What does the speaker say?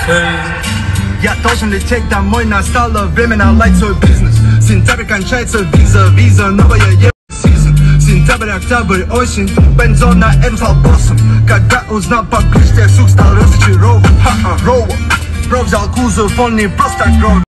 Я должен лететь домой, настало время наладить свой бизнес. В сентябре кончается виза, новая сезон. Сентябрь, октябрь, осень, бензон на М стал боссом. Когда узнал поближе, сук стал разочарован. Бро взял кузов, он не просто гром.